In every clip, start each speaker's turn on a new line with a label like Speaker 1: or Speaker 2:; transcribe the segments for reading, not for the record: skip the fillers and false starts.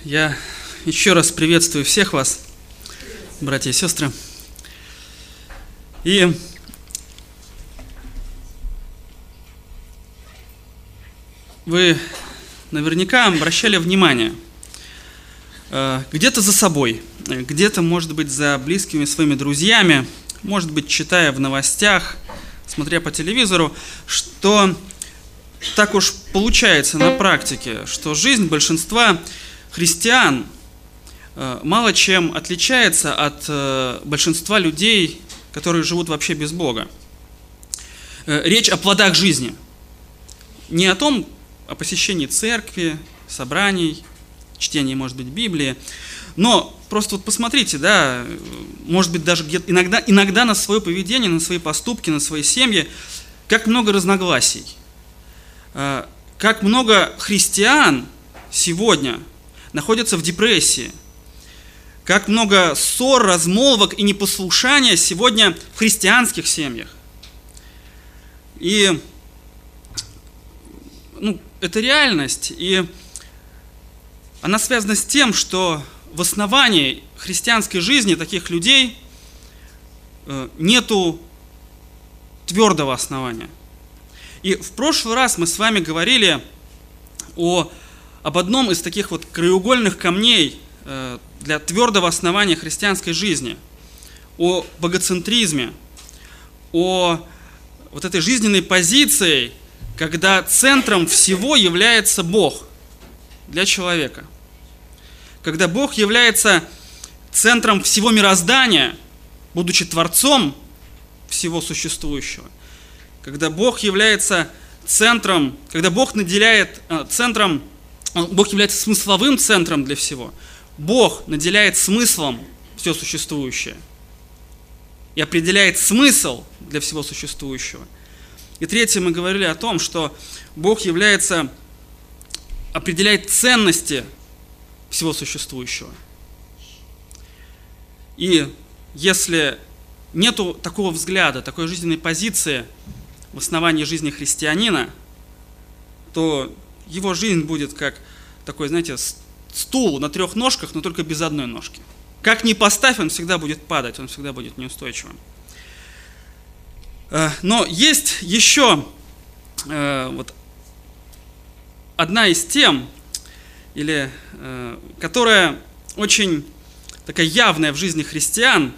Speaker 1: Я еще раз приветствую всех вас, братья и сестры. И вы наверняка обращали внимание где-то за собой, где-то, может быть, за близкими своими друзьями, может быть, читая в новостях, смотря по телевизору, что так уж получается на практике, что жизнь большинства христиан мало чем отличается от большинства людей, которые живут вообще без Бога. Речь о плодах жизни. Не о посещении церкви, собраний, чтении, может быть, Библии, но просто вот посмотрите, да, может быть, даже где-то иногда на свое поведение, на свои поступки, на свои семьи, как много разногласий, как много христиан сегодня находятся в депрессии, как много ссор, размолвок и непослушания сегодня в христианских семьях. И это реальность, и она связана с тем, что в основании христианской жизни таких людей нету твердого основания. И в прошлый раз мы с вами говорили об одном из таких вот краеугольных камней для твердого основания христианской жизни, о богоцентризме, о вот этой жизненной позиции, когда центром всего является Бог для человека. Когда Бог является центром всего мироздания, будучи Творцом всего существующего. Когда Бог является центром, когда Бог наделяет центром, Бог является смысловым центром для всего. Бог наделяет смыслом все существующее и определяет смысл для всего существующего. И третье, мы говорили о том, что Бог определяет ценности всего существующего. И если нету такого взгляда, такой жизненной позиции в основании жизни христианина, то его жизнь будет как такой, знаете, стул на 3 ножках, но только без одной ножки. Как ни поставь, он всегда будет падать, он всегда будет неустойчивым. Но есть еще одна из тем, которая очень такая явная в жизни христиан,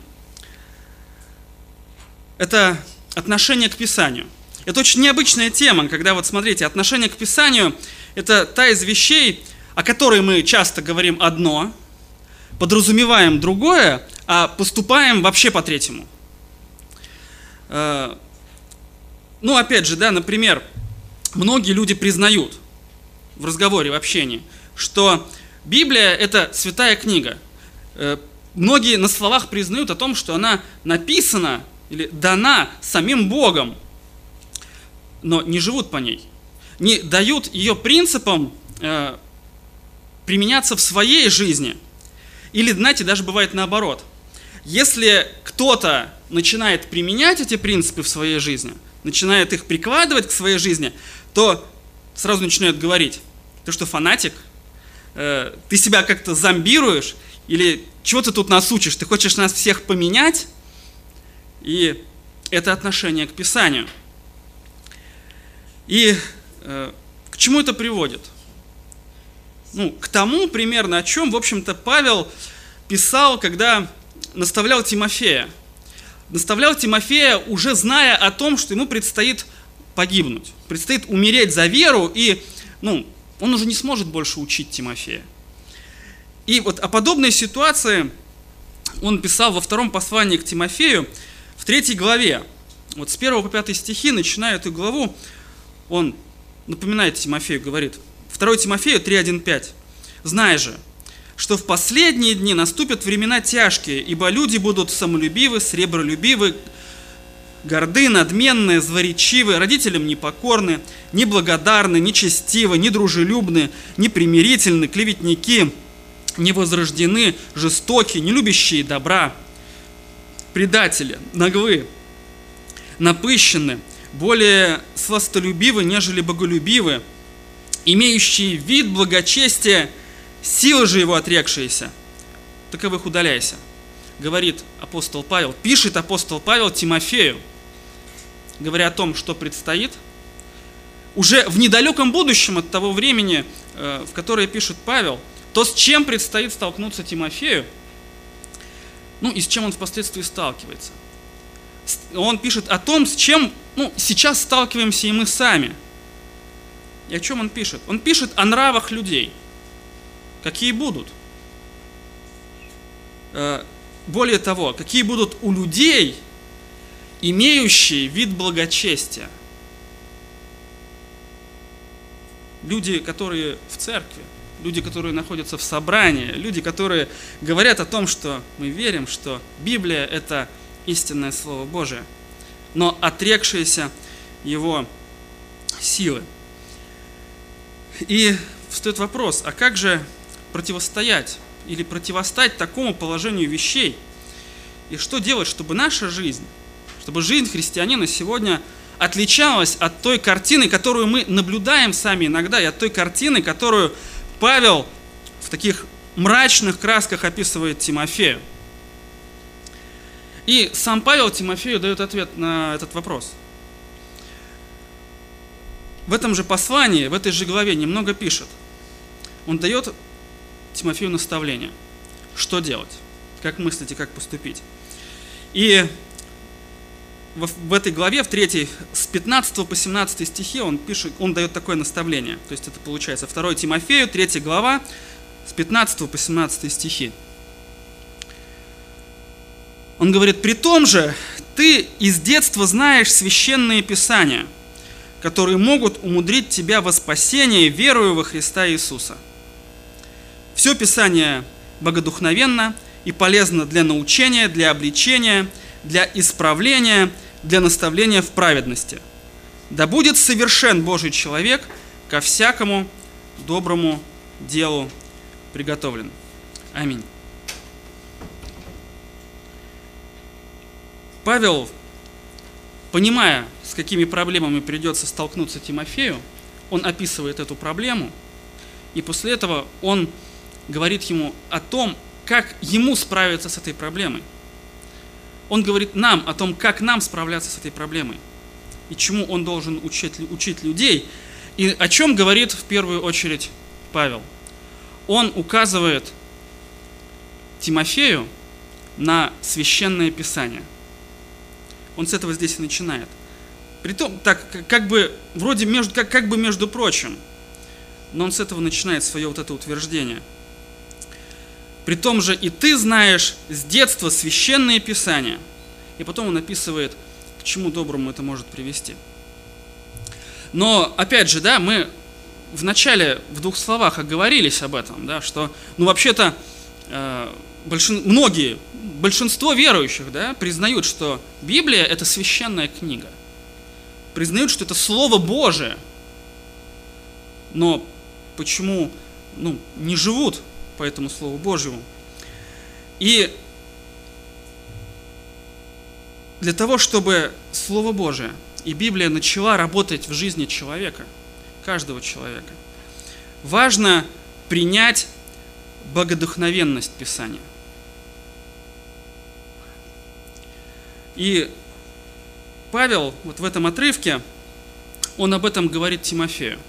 Speaker 1: это отношение к Писанию. Это очень необычная тема, когда вот смотрите, отношение к Писанию – это та из вещей, о которой мы часто говорим одно, подразумеваем другое, а поступаем вообще по-третьему. Опять же, да, например, многие люди признают в разговоре, в общении, что Библия – это святая книга. Многие на словах признают о том, что она написана или дана самим Богом, но не живут по ней, не дают ее принципам применяться в своей жизни. Или, знаете, даже бывает наоборот. Если кто-то начинает применять эти принципы в своей жизни, начинает их прикладывать к своей жизни, то сразу начинают говорить: ты что, фанатик? Ты себя как-то зомбируешь? Или чего ты тут нас учишь? Ты хочешь нас всех поменять? И это отношение к Писанию. И к чему это приводит? К тому примерно, о чем, в общем-то, Павел писал, когда наставлял Тимофея. Наставлял Тимофея, уже зная о том, что ему предстоит погибнуть, предстоит умереть за веру, и он уже не сможет больше учить Тимофея. И вот о подобной ситуации он писал во 2 послании к Тимофею, в 3 главе. Вот с 1 по 5 стихи, начиная эту главу, он напоминает Тимофею, говорит, 2 Тимофею 3:1-5. «Знай же, что в последние дни наступят времена тяжкие, ибо люди будут самолюбивы, сребролюбивы, горды, надменные, злоречивы, родителям непокорны, неблагодарны, нечестивы, недружелюбны, непримирительны, клеветники, невозрождены, жестоки, нелюбящие добра, предатели, наглы, напыщенны, более сластолюбивы, нежели боголюбивы, имеющие вид благочестия Силы же его отрекшиеся, таковых удаляйся. Говорит апостол Павел, пишет апостол Павел Тимофею, говоря о том, что предстоит, уже в недалеком будущем от того времени, в которое пишет Павел, то, с чем предстоит столкнуться Тимофею, и с чем он впоследствии сталкивается. Он пишет о том, с чем сейчас сталкиваемся и мы сами. И о чем он пишет? Он пишет о нравах людей. Какие будут? Более того, какие будут у людей, имеющие вид благочестия. Люди, которые в церкви, люди, которые находятся в собрании, люди, которые говорят о том, что мы верим, что Библия – это истинное Слово Божие, но отрекшиеся его силы. И встает вопрос, а как же противостоять или противостать такому положению вещей? И что делать, чтобы наша жизнь, чтобы жизнь христианина сегодня отличалась от той картины, которую мы наблюдаем сами иногда, и от той картины, которую Павел в таких мрачных красках описывает Тимофею. И сам Павел Тимофею дает ответ на этот вопрос. В этом же послании, в этой же главе немного пишет. Он дает Тимофею наставление, что делать, как мыслить и как поступить. И в этой главе, в 3, с 15 по 17 стихи он дает такое наставление. То есть это получается 2 Тимофею, 3 глава, с 15 по 17 стихи. Он говорит: «При том же ты из детства знаешь священные писания, которые могут умудрить тебя во спасение, веруя во Христа Иисуса. Все Писание богодухновенно и полезно для научения, для обличения, для исправления, для наставления в праведности. Да будет совершен Божий человек ко всякому доброму делу приготовлен». Аминь. Павел, понимая, с какими проблемами придется столкнуться Тимофею, он описывает эту проблему, и после этого он говорит ему о том, как ему справиться с этой проблемой. Он говорит нам о том, как нам справляться с этой проблемой, и чему он должен учить людей, и о чем говорит в первую очередь Павел. Он указывает Тимофею на священное Писание. Он с этого здесь и начинает. Притом, так, как бы между прочим, но он с этого начинает свое вот это утверждение. «При том же и ты знаешь с детства священные Писания». И потом он описывает, к чему доброму это может привести. Но, опять же, мы вначале в 2 словах оговорились об этом, что, вообще-то, большинство верующих, признают, что Библия – это священная книга. Признают, что это Слово Божие. Но почему не живут по этому Слову Божьему? И для того, чтобы Слово Божие и Библия начала работать в жизни человека, каждого человека, важно принять богодухновенность Писания. И Павел в этом отрывке, он об этом говорит Тимофею.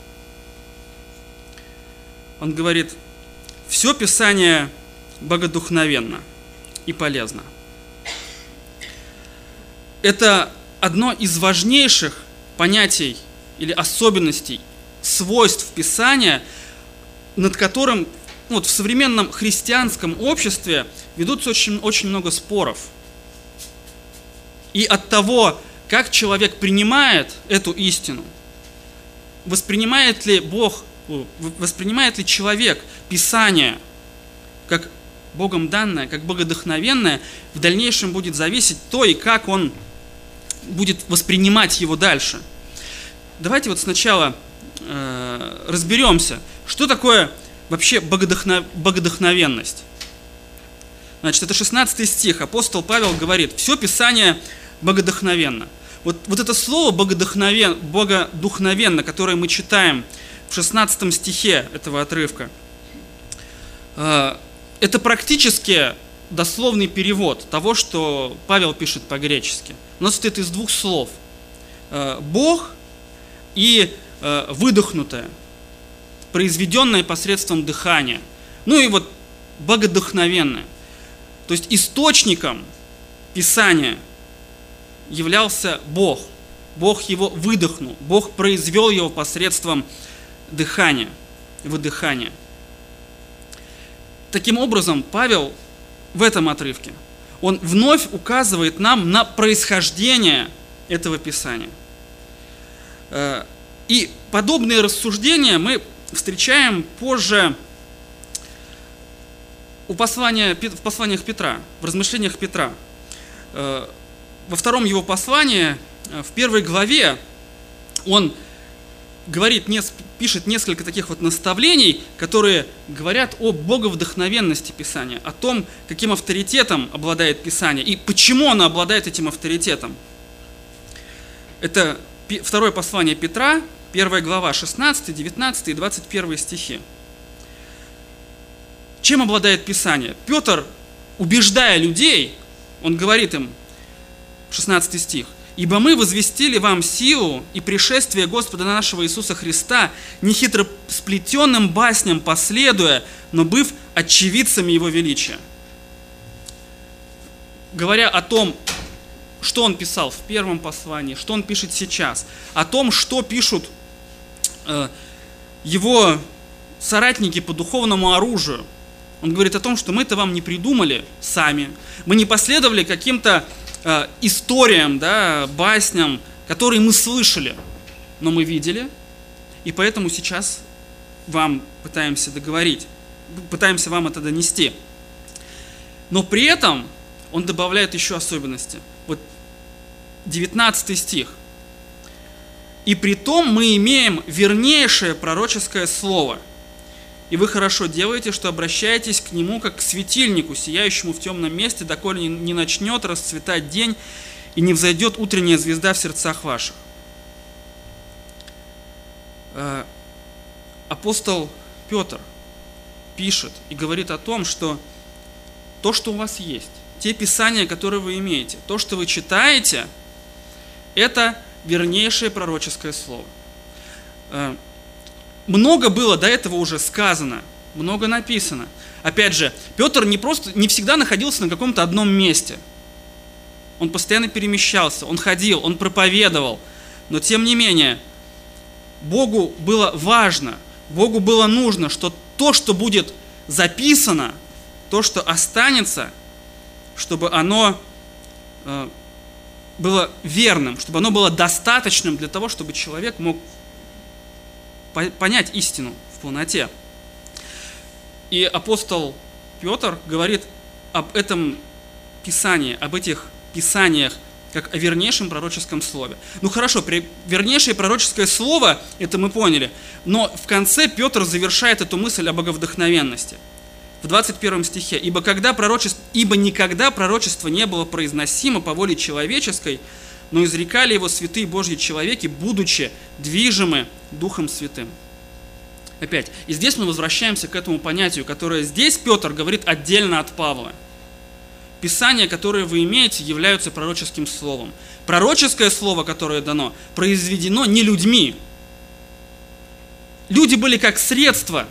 Speaker 1: Он говорит: все Писание богодухновенно и полезно. Это одно из важнейших понятий или особенностей, свойств Писания, над которым в современном христианском обществе ведутся очень много споров. И от того, как человек принимает эту истину, воспринимает ли человек Писание как Богом данное, как богодухновенное, в дальнейшем будет зависеть то, и как он будет воспринимать его дальше. Давайте сначала разберемся, что такое вообще богодухновенность. Значит, это 16 стих. Апостол Павел говорит: все Писание богодухновенно. Вот это слово богодухновенно, которое мы читаем в 16 стихе этого отрывка, Это практически дословный перевод того, что Павел пишет по-гречески. У нас состоит из двух слов. Бог и выдохнутое, произведенное посредством дыхания. Ну и вот богодухновенное. То есть источником Писания являлся Бог. Бог его выдохнул. Бог произвел его посредством дыхания, выдыхания. Таким образом, Павел в этом отрывке, он вновь указывает нам на происхождение этого Писания. И подобные рассуждения мы встречаем позже в посланиях Петра, в размышлениях Петра. Во втором его послании, в 1 главе, он пишет несколько таких вот наставлений, которые говорят о боговдохновенности Писания, о том, каким авторитетом обладает Писание и почему оно обладает этим авторитетом. Это второе послание Петра, 1 глава, 16, 19 и 21 стихи. Чем обладает Писание? Петр, убеждая людей, он говорит им, 16 стих, «Ибо мы возвестили вам силу и пришествие Господа нашего Иисуса Христа, не хитро сплетенным басням последуя, но быв очевидцами Его величия». Говоря о том, что он писал в первом послании, что он пишет сейчас, о том, что пишут его соратники по духовному оружию, он говорит о том, что мы это вам не придумали сами, мы не последовали каким-то историям, да, басням, которые мы слышали, но мы видели, и поэтому сейчас вам пытаемся вам это донести. Но при этом он добавляет еще особенности. Вот 19 стих. «И при том мы имеем вернейшее пророческое слово, и вы хорошо делаете, что обращаетесь к нему, как к светильнику, сияющему в темном месте, доколе не начнет расцветать день, и не взойдет утренняя звезда в сердцах ваших». Апостол Петр пишет и говорит о том, что то, что у вас есть, те писания, которые вы имеете, то, что вы читаете, это вернейшее пророческое слово. Много было до этого уже сказано, много написано. Опять же, Петр не всегда находился на каком-то одном месте. Он постоянно перемещался, он ходил, он проповедовал. Но тем не менее, Богу было важно, Богу было нужно, что то, что будет записано, то, что останется, чтобы оно было верным, чтобы оно было достаточным для того, чтобы человек мог понять истину в полноте. И апостол Петр говорит об этом Писании, об этих Писаниях, как о вернейшем пророческом слове. Ну хорошо, вернейшее пророческое слово, это мы поняли, но в конце Петр завершает эту мысль о боговдохновенности. В 21 стихе, «Ибо никогда пророчество не было произносимо по воле человеческой, но изрекали его святые Божьи человеки, будучи движимы Духом Святым». Опять, и здесь мы возвращаемся к этому понятию, которое здесь Петр говорит отдельно от Павла. Писания, которые вы имеете, являются пророческим словом. Пророческое слово, которое дано, произведено не людьми. Люди были как средство,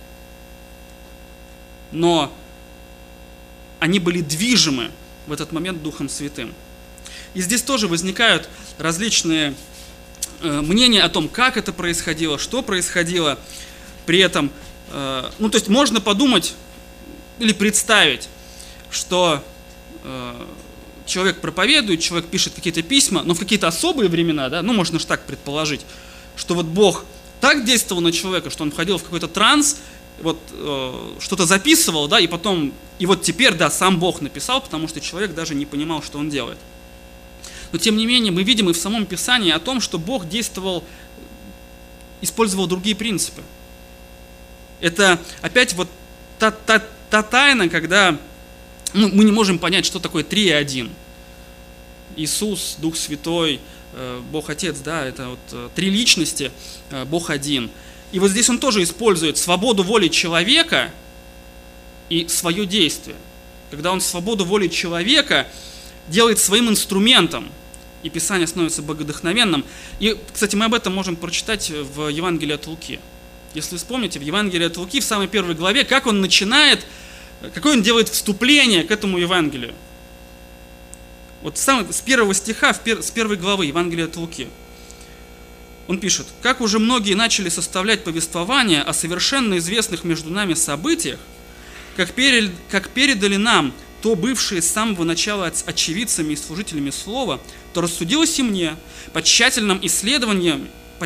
Speaker 1: но они были движимы в этот момент Духом Святым. И здесь тоже возникают различные мнения о том, как это происходило, что происходило при этом. То есть можно подумать или представить, что человек проповедует, человек пишет какие-то письма, но в какие-то особые времена, да, можно же так предположить, что вот Бог так действовал на человека, что он входил в какой-то транс, что-то записывал, да, и вот теперь, да, сам Бог написал, потому что человек даже не понимал, что он делает. Но тем не менее мы видим и в самом Писании о том, что Бог использовал другие принципы. Это опять вот та тайна, когда мы не можем понять, что такое Триедин. Иисус, Дух Святой, Бог Отец, да, это вот три личности, Бог один. И вот здесь он тоже использует свободу воли человека и свое действие. Когда он свободу воли человека делает своим инструментом, и Писание становится богодухновенным. И, кстати, мы об этом можем прочитать в Евангелии от Луки. Если вы вспомните, в Евангелии от Луки, в самой первой главе, как он начинает, какое он делает вступление к этому Евангелию. Вот с первого стиха, с первой главы Евангелия от Луки. Он пишет: «Как уже многие начали составлять повествование о совершенно известных между нами событиях, как передали нам то бывшие с самого начала очевидцами и служителями слова, то рассудилось и мне по тщательном исследовании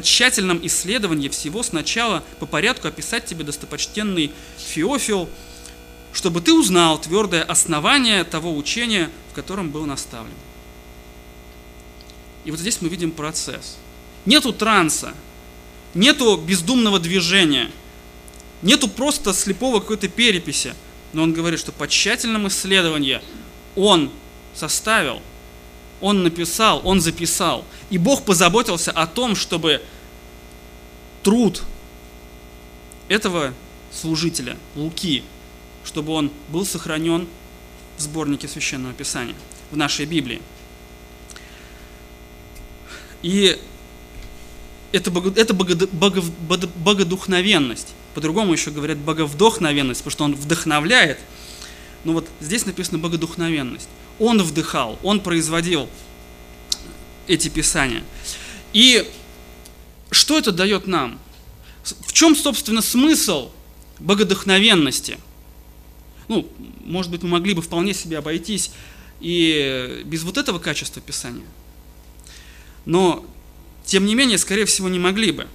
Speaker 1: всего сначала по порядку описать тебе, достопочтенный Феофил, чтобы ты узнал твердое основание того учения, в котором был наставлен». И вот здесь мы видим процесс. Нету транса, нету бездумного движения, нету просто слепого какой-то переписи. Но он говорит, что по тщательном исследовании он составил, он написал, он записал. И Бог позаботился о том, чтобы труд этого служителя, Луки, чтобы он был сохранен в сборнике Священного Писания, в нашей Библии. И это богодухновенность. По-другому еще говорят боговдохновенность, потому что он вдохновляет. Но вот здесь написано богодухновенность. Он вдыхал, он производил эти писания. И что это дает нам? В чем, собственно, смысл богодухновенности? Ну, может быть, мы могли бы вполне себе обойтись и без вот этого качества Писания. Но, тем не менее, скорее всего, не могли бы.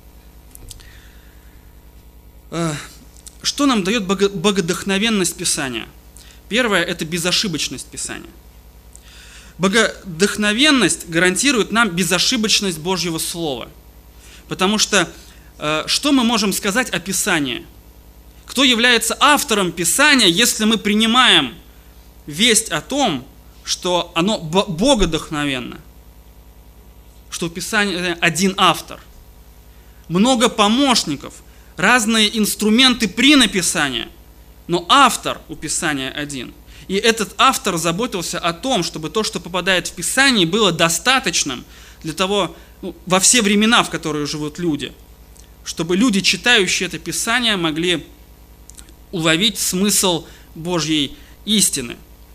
Speaker 1: Что нам дает богодухновенность Писания? Первое – это безошибочность Писания. Богодухновенность гарантирует нам безошибочность Божьего Слова. Потому что что мы можем сказать о Писании? Кто является автором Писания, если мы принимаем весть о том, что оно богодухновенно? Что у Писания один автор. Много помощников, разные инструменты при написании, но автор у Писания один. И этот автор заботился о том, чтобы то, что попадает в Писание, было достаточным для того, во все времена, в которые живут люди, чтобы люди, читающие это Писание, могли уловить смысл Божьей истины.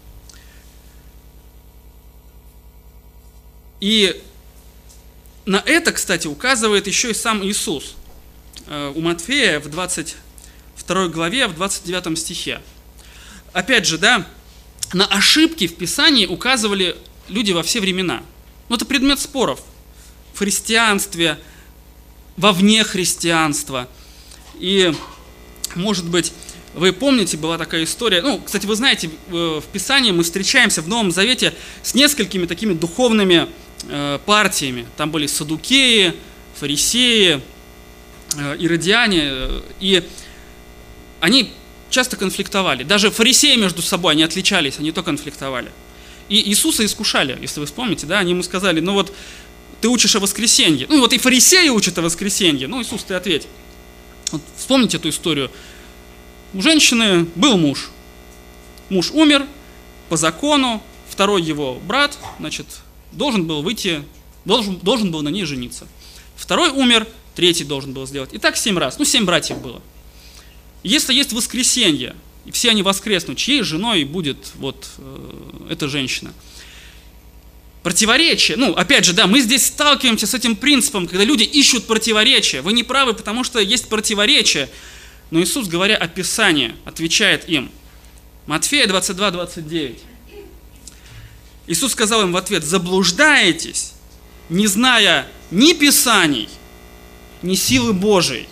Speaker 1: И на это, кстати, указывает еще и сам Иисус. У Матфея в 22 главе, в 29 стихе. Опять же, на ошибки в Писании указывали люди во все времена. Но это предмет споров в христианстве, вовне христианства. И, может быть, вы помните, была такая история. Кстати, вы знаете, в Писании мы встречаемся в Новом Завете с несколькими такими духовными партиями. Там были саддукеи, фарисеи, иродиане, и они часто конфликтовали. Даже фарисеи между собой, они отличались, они то конфликтовали. И Иисуса искушали, если вы вспомните, они ему сказали: ты учишь о воскресенье. И фарисеи учат о воскресенье. Иисус, ты ответь. Вспомните эту историю. У женщины был муж. Муж умер по закону, второй его брат, должен был на ней жениться. Второй умер, третий должен был сделать. И так 7 раз. 7 братьев было. Если есть воскресенье, и все они воскреснут, чьей женой будет эта женщина? Противоречие. Опять же, мы здесь сталкиваемся с этим принципом, когда люди ищут противоречия. Вы не правы, потому что есть противоречие. Но Иисус, говоря о Писании, отвечает им. Матфея 22:29. Иисус сказал им в ответ: заблуждаетесь, не зная ни Писаний, ни силы Божией.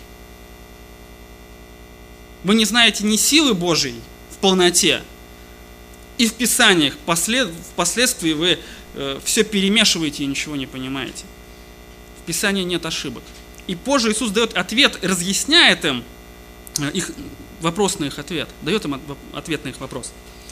Speaker 1: Вы не знаете ни силы Божией в полноте, и в Писаниях впоследствии вы все перемешиваете и ничего не понимаете. В Писании нет ошибок. И позже Иисус дает ответ, разъясняет им их вопрос на их ответ, дает им ответ на их вопрос.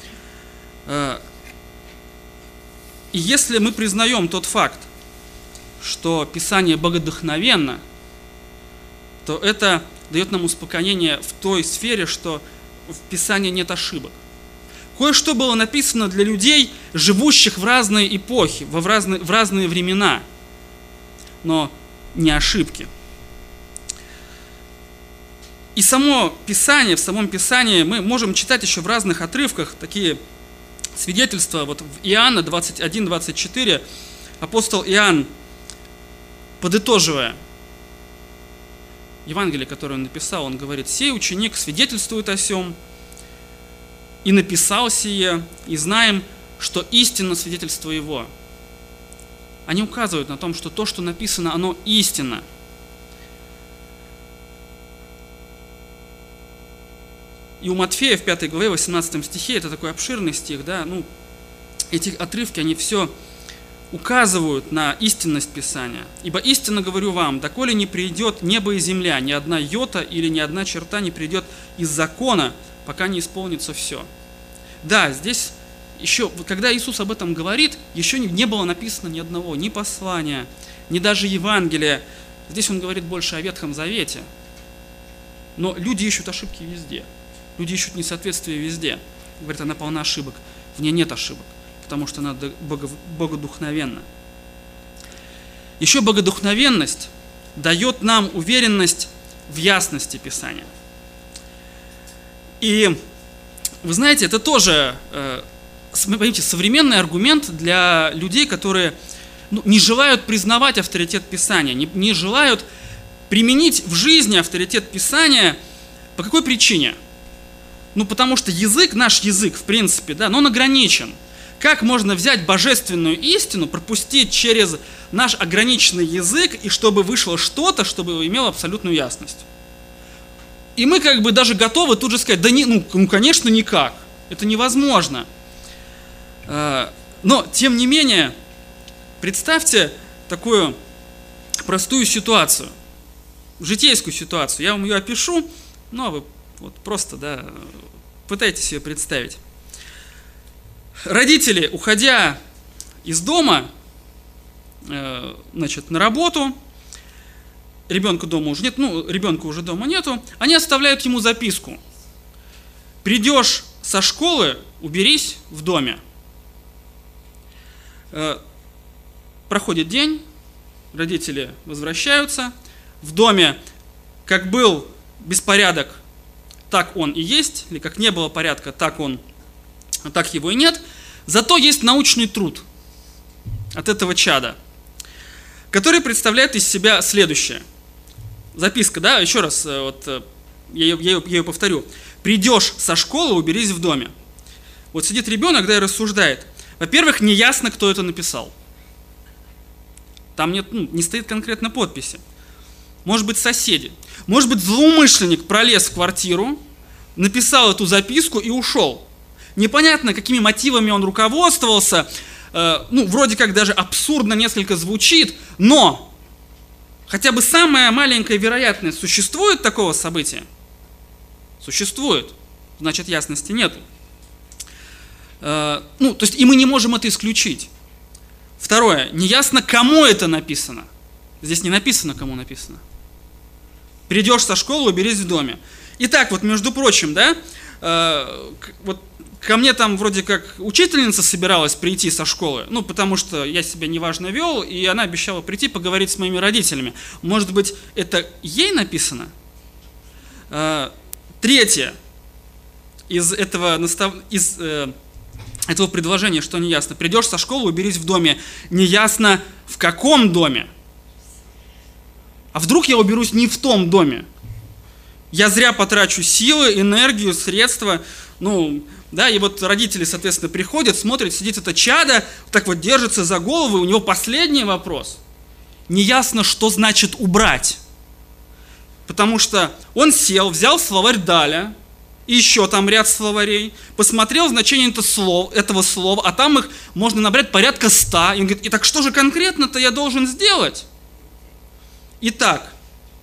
Speaker 1: И если мы признаем тот факт, что Писание богодухновенно, то это дает нам успокоение в той сфере, что в Писании нет ошибок. Кое-что было написано для людей, живущих в разные эпохи, в разные времена, но не ошибки. И само Писание, в самом Писании мы можем читать еще в разных отрывках такие свидетельства. Вот в Иоанна 21-24 апостол Иоанн, подытоживая Евангелие, которое он написал, он говорит: «Сей ученик свидетельствует о сем, и написал сие, и знаем, что истинно свидетельство его». Они указывают на том, что то, что написано, оно истинно. И у Матфея в 5 главе, 18 стихе, это такой обширный стих, да, эти отрывки, они все указывают на истинность Писания. «Ибо истинно говорю вам, доколе не придет небо и земля, ни одна йота или ни одна черта не придет из закона, пока не исполнится все». Да, здесь еще, когда Иисус об этом говорит, еще не было написано ни одного, ни послания, ни даже Евангелия. Здесь он говорит больше о Ветхом Завете. Но люди ищут ошибки везде. Люди ищут несоответствие везде. Говорит, она полна ошибок. В ней нет ошибок, потому что она богодухновенна. Еще богодухновенность дает нам уверенность в ясности Писания. И вы знаете, это тоже, понимаете, современный аргумент для людей, которые не желают признавать авторитет Писания, не желают применить в жизни авторитет Писания. По какой причине? Потому что наш язык, в принципе, да, он ограничен. Как можно взять божественную истину, пропустить через наш ограниченный язык, и чтобы вышло что-то, чтобы имело абсолютную ясность? И мы даже готовы тут же сказать: да конечно, никак. Это невозможно. Но, тем не менее, представьте такую простую ситуацию, житейскую ситуацию. Я вам ее опишу, а вы просто, пытайтесь ее представить. Родители, уходя из дома, на работу, ребенка дома уже нет, ребенка уже дома нету, они оставляют ему записку: придешь со школы, уберись в доме. Проходит день, родители возвращаются, в доме как был беспорядок, так он и есть, или как не было порядка, так его и нет. Зато есть научный труд от этого чада, который представляет из себя следующее. Записка, еще раз, я ее повторю. Придешь со школы, уберись в доме. Сидит ребенок, и рассуждает. Во-первых, неясно, кто это написал. Там не стоит конкретно подписи. Может быть, соседи. Может быть, злоумышленник пролез в квартиру, написал эту записку и ушел. Непонятно, какими мотивами он руководствовался. Вроде как даже абсурдно несколько звучит, но хотя бы самая маленькая вероятность, существует такого события? Существует. Значит, ясности нету. То есть и мы не можем это исключить. Второе. Неясно, кому это написано. Здесь не написано, кому написано. Придешь со школы, уберись в доме. Итак, между прочим, ко мне там вроде как учительница собиралась прийти со школы, потому что я себя неважно вел, и она обещала прийти поговорить с моими родителями. Может быть, это ей написано? Третье. Из этого предложения, что неясно. Придешь со школы, уберись в доме. Неясно, в каком доме. А вдруг я уберусь не в том доме? Я зря потрачу силы, энергию, средства. И родители, соответственно, приходят, смотрят, сидит это чадо, держится за голову, и у него последний вопрос. Неясно, что значит убрать. Потому что он сел, взял словарь Даля, и еще там ряд словарей, посмотрел значение этого слова, а там их можно набрать порядка 100. И он говорит: итак, что же конкретно-то я должен сделать? Итак,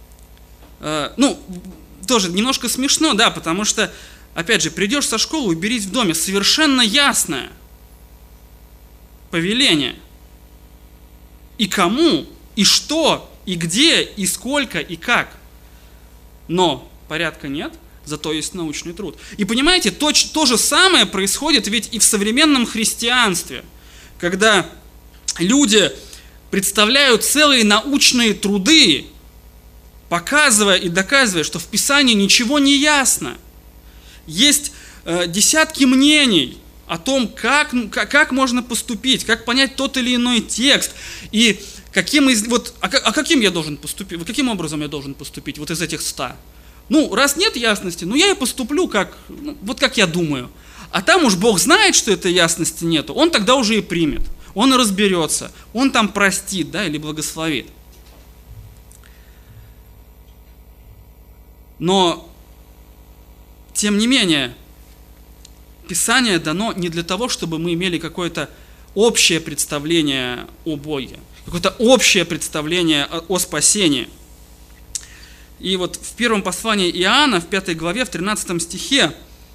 Speaker 1: тоже немножко смешно, потому что, опять же, придешь со школы, уберись в доме. Совершенно ясное повеление. И кому, и что, и где, и сколько, и как. Но порядка нет, зато есть научный труд. И понимаете, то же самое происходит ведь и в современном христианстве, когда люди представляют целые научные труды, показывая и доказывая, что в Писании ничего не ясно. Есть десятки мнений о том, как можно поступить, как понять тот или иной текст, и каким я должен поступить, каким образом я должен поступить вот из этих 100. Раз нет ясности, я и поступлю как я думаю. А там уж Бог знает, что этой ясности нету, Он тогда уже и примет, Он и разберется, Он там простит, или благословит. Но, тем не менее, Писание дано не для того, чтобы мы имели какое-то общее представление о Боге, какое-то общее представление о спасении. И вот в первом послании Иоанна, в 5 главе, в 13 стихе,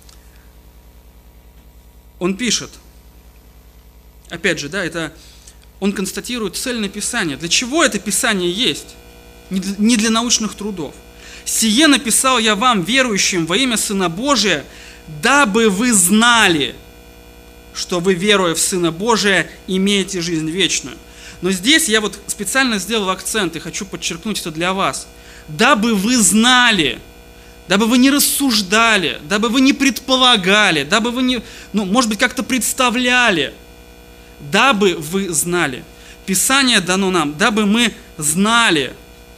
Speaker 1: он пишет, опять же, он констатирует цель написания. Для чего это Писание есть? Не для научных трудов. «Сие написал я вам, верующим во имя Сына Божия, дабы вы знали, что вы, веруя в Сына Божия, имеете жизнь вечную». Но здесь я специально сделал акцент и хочу подчеркнуть это для вас. Дабы вы знали, дабы вы не рассуждали, дабы вы не предполагали, дабы вы не, может быть, как-то представляли, дабы вы знали. Писание дано нам, дабы мы знали.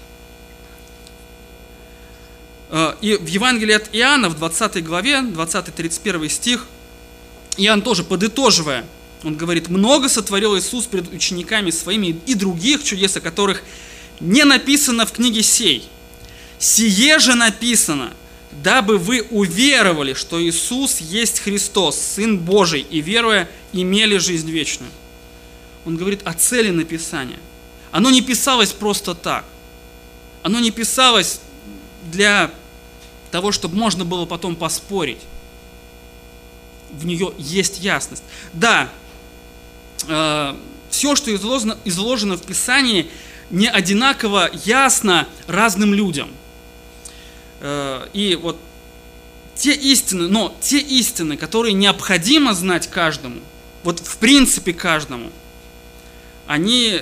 Speaker 1: И в Евангелии от Иоанна, в 20 главе, 20-31 стих, Иоанн тоже подытоживая, он говорит: «Много сотворил Иисус перед учениками своими и других чудес, о которых не написано в книге сей. Сие же написано, дабы вы уверовали, что Иисус есть Христос, Сын Божий, и, веруя, имели жизнь вечную». Он говорит о цели написания. Оно не писалось просто так. Оно не писалось для того, чтобы можно было потом поспорить. В нее есть ясность. Да, все, что изложено в Писании, не одинаково ясно разным людям. И вот те истины, которые необходимо знать каждому, в принципе каждому, они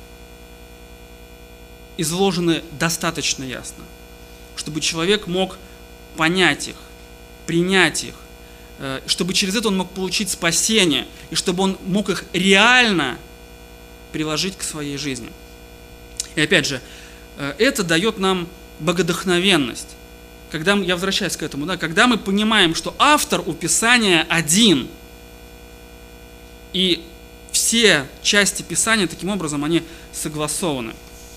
Speaker 1: изложены достаточно ясно, чтобы человек мог понять их, принять их, чтобы через это он мог получить спасение, и чтобы он мог их реально приложить к своей жизни. И опять же, это дает нам богодухновенность. Я возвращаюсь к этому, когда мы понимаем, что автор у Писания один, и все части Писания таким образом они согласованы.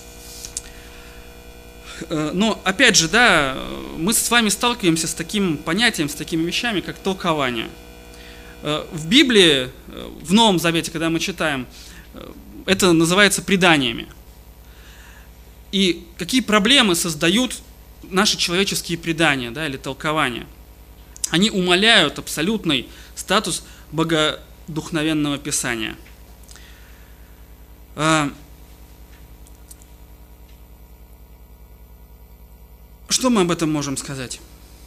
Speaker 1: Но, опять же, мы с вами сталкиваемся с таким понятием, с такими вещами, как толкование. В Библии, в Новом Завете, когда мы читаем, это называется преданиями. И какие проблемы создают наши человеческие предания, или толкования? Они умаляют абсолютный статус богодухновенного Писания. Что мы об этом можем сказать?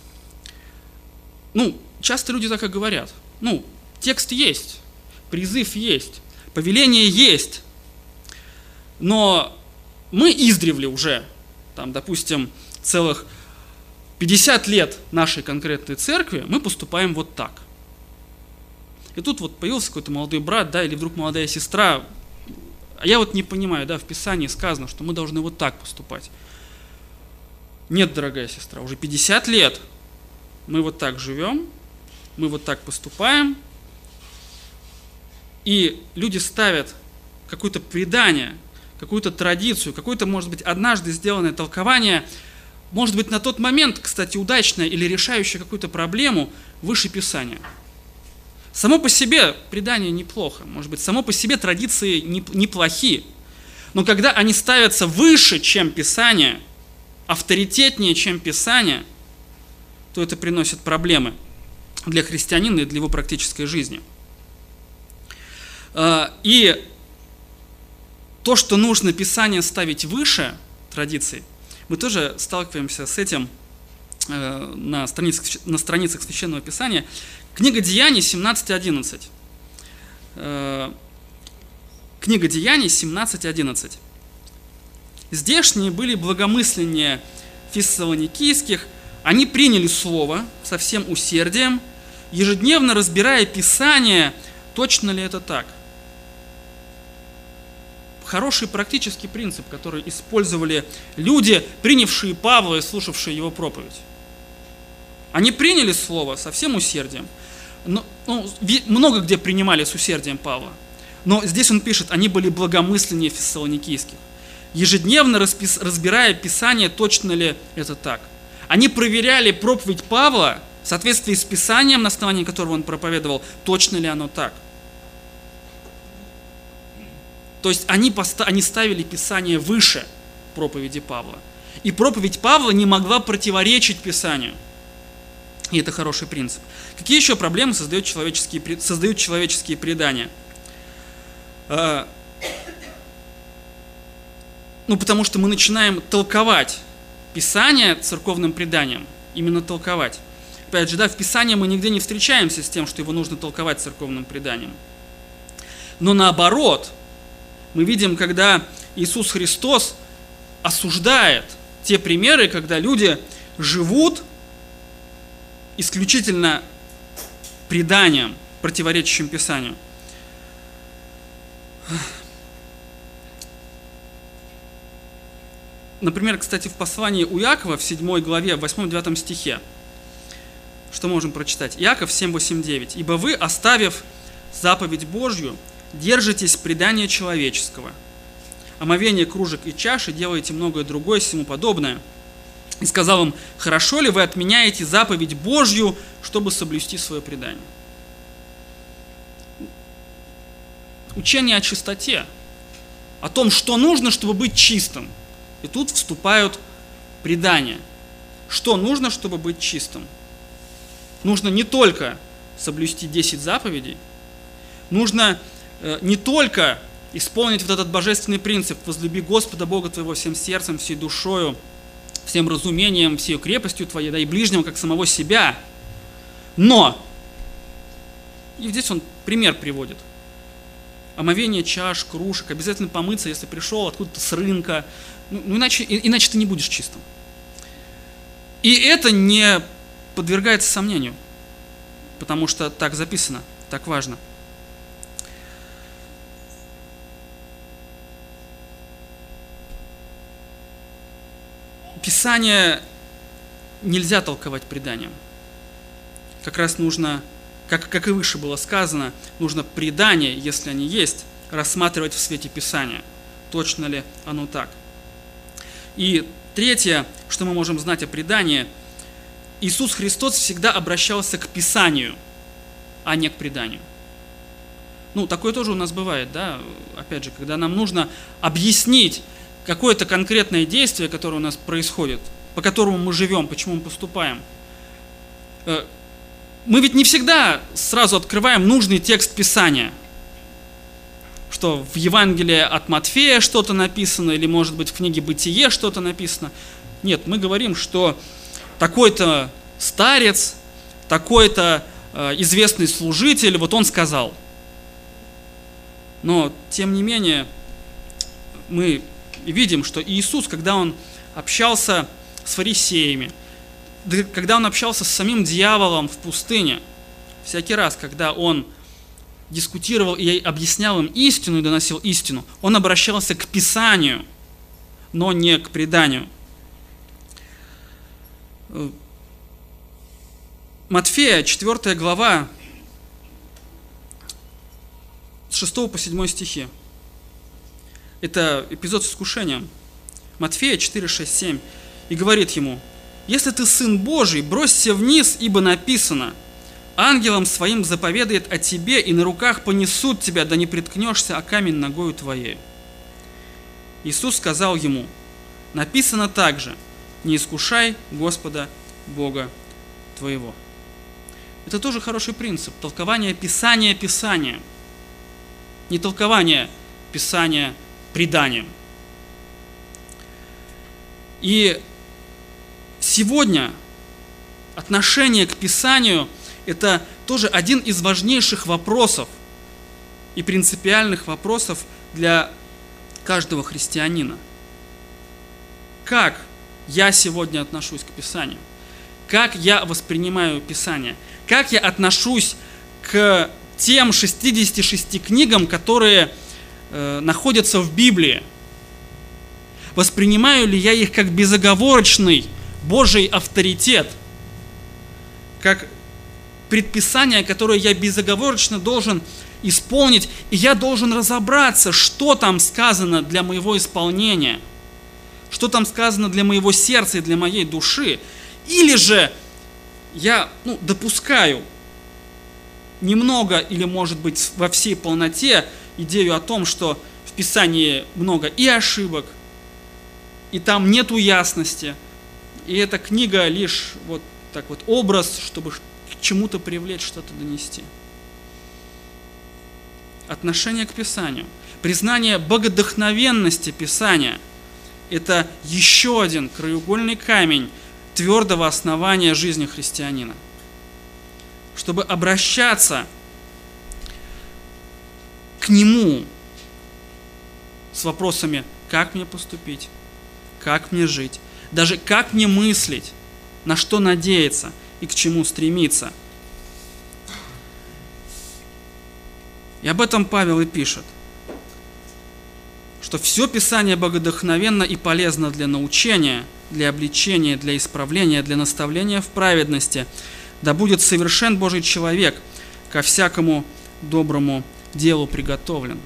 Speaker 1: Часто люди так и говорят. Текст есть, призыв есть, повеление есть, но мы издревле уже, допустим, целых 50 лет нашей конкретной церкви, мы поступаем вот так. И тут появился какой-то молодой брат, или вдруг молодая сестра, а я не понимаю, в Писании сказано, что мы должны вот так поступать. Нет, дорогая сестра, уже 50 лет мы вот так живем, мы вот так поступаем, и люди ставят какое-то предание, какую-то традицию, какое-то, может быть, однажды сделанное толкование, может быть, на тот момент, кстати, удачное или решающее какую-то проблему, выше Писания. Само по себе предание неплохо, может быть, само по себе традиции неплохи, но когда они ставятся выше, чем Писание, авторитетнее, чем Писание, то это приносит проблемы для христианина и для его практической жизни. И то, что нужно Писание ставить выше традиций, мы тоже сталкиваемся с этим на страницах Священного Писания. Книга Деяний 17:11. Книга Деяний 17:11. Здешние были благомысленнее фессалоникийских, они приняли слово со всем усердием, ежедневно разбирая Писание, точно ли это так. Хороший практический принцип, который использовали люди, принявшие Павла и слушавшие его проповедь. Они приняли слово со всем усердием. Много где принимали с усердием Павла. Но здесь он пишет, они были благомысленнее фессалоникийских. Ежедневно разбирая Писание, точно ли это так. Они проверяли проповедь Павла в соответствии с Писанием, на основании которого он проповедовал, точно ли оно так. То есть они ставили Писание выше проповеди Павла. И проповедь Павла не могла противоречить Писанию. И это хороший принцип. Какие еще проблемы создают человеческие предания? Потому что мы начинаем толковать Писание церковным преданием. Именно толковать. Опять же, в Писании мы нигде не встречаемся с тем, что его нужно толковать церковным преданием. Но наоборот, мы видим, когда Иисус Христос осуждает те примеры, когда люди живут исключительно преданием, противоречащим Писанию. Например, кстати, в послании у Иакова в 7 главе, в 8-9 стихе, что можем прочитать? Иаков 7:8-9. «Ибо вы, оставив заповедь Божью, держитесь предания человеческого, омовение кружек и чаши, делаете многое другое, сему подобное. И сказал им, хорошо ли вы отменяете заповедь Божью, чтобы соблюсти свое предание?» Учение о чистоте, о том, что нужно, чтобы быть чистым. И тут вступают предания. Что нужно, чтобы быть чистым? Нужно не только соблюсти 10 заповедей, нужно не только исполнить вот этот божественный принцип «возлюби Господа Бога твоего всем сердцем, всей душою, всем разумением, всей крепостью твоей, и ближнего, как самого себя». Но, и здесь он пример приводит, омовение чаш, кружек, обязательно помыться, если пришел откуда-то с рынка, иначе ты не будешь чистым. И это не подвергается сомнению, потому что так записано, так важно. Писание нельзя толковать преданием. Как раз нужно, как и выше было сказано, нужно предания, если они есть, рассматривать в свете Писания. Точно ли оно так? И третье, что мы можем знать о предании, Иисус Христос всегда обращался к Писанию, а не к преданию. Такое тоже у нас бывает, да, опять же, когда нам нужно объяснить какое-то конкретное действие, которое у нас происходит, по которому мы живем, почему мы поступаем. Мы ведь не всегда сразу открываем нужный текст Писания, что в Евангелии от Матфея что-то написано, или, может быть, в книге «Бытие» что-то написано. Нет, мы говорим, что такой-то старец, такой-то известный служитель, вот он сказал. Но, тем не менее, мы видим, что Иисус, когда он общался с фарисеями, когда он общался с самим дьяволом в пустыне, всякий раз, когда он дискутировал и объяснял им истину и доносил истину, он обращался к Писанию, но не к преданию. Матфея, 4 глава, с 6 по 7 стихи. Это эпизод с искушением. Матфея 4, 6, 7. «И говорит ему, если ты Сын Божий, бросься вниз, ибо написано, ангелом своим заповедает о тебе, и на руках понесут тебя, да не приткнешься о камень ногою твоей». Иисус сказал ему, написано также, не искушай Господа Бога твоего. Это тоже хороший принцип, толкование Писания Писанием, не толкование Писания преданием. И сегодня отношение к Писанию – это тоже один из важнейших вопросов и принципиальных вопросов для каждого христианина. Как я сегодня отношусь к Писанию? Как я воспринимаю Писание? Как я отношусь к тем 66 книгам, которые находятся в Библии? Воспринимаю ли я их как безоговорочный Божий авторитет, как предписание, которое я безоговорочно должен исполнить, и я должен разобраться, что там сказано для моего исполнения, что там сказано для моего сердца и для моей души, или же я допускаю немного или, может быть, во всей полноте идею о том, что в Писании много и ошибок, и там нету ясности, и эта книга лишь вот так вот образ, чтобы к чему-то привлечь, что-то донести. Отношение к Писанию, признание богодухновенности Писания – это еще один краеугольный камень твердого основания жизни христианина. Чтобы обращаться к нему с вопросами, как мне поступить, как мне жить, даже как мне мыслить, на что надеяться и к чему стремиться. И об этом Павел и пишет, что все Писание богодухновенно и полезно для научения, для обличения, для исправления, для наставления в праведности, да будет совершен Божий человек, ко всякому доброму делу приготовлен.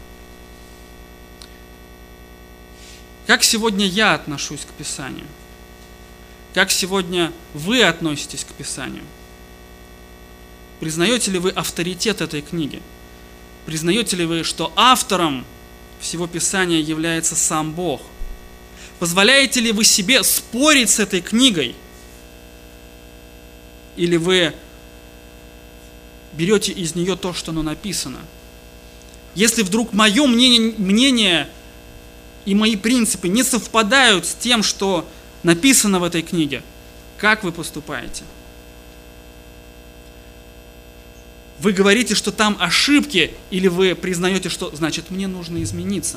Speaker 1: Как сегодня я отношусь к Писанию? Как сегодня вы относитесь к Писанию? Признаете ли вы авторитет этой книги? Признаете ли вы, что автором всего Писания является сам Бог? Позволяете ли вы себе спорить с этой книгой? Или вы берете из нее то, что оно написано? Если вдруг мое мнение и мои принципы не совпадают с тем, что написано в этой книге, как вы поступаете? Вы говорите, что там ошибки, или вы признаете, что значит мне нужно измениться?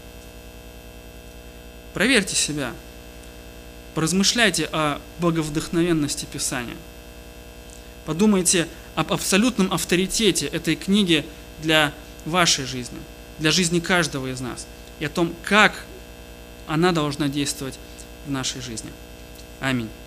Speaker 1: Проверьте себя. Поразмышляйте о боговдохновенности Писания. Подумайте об абсолютном авторитете этой книги для вашей жизни, для жизни каждого из нас, и о том, как она должна действовать в нашей жизни. Аминь.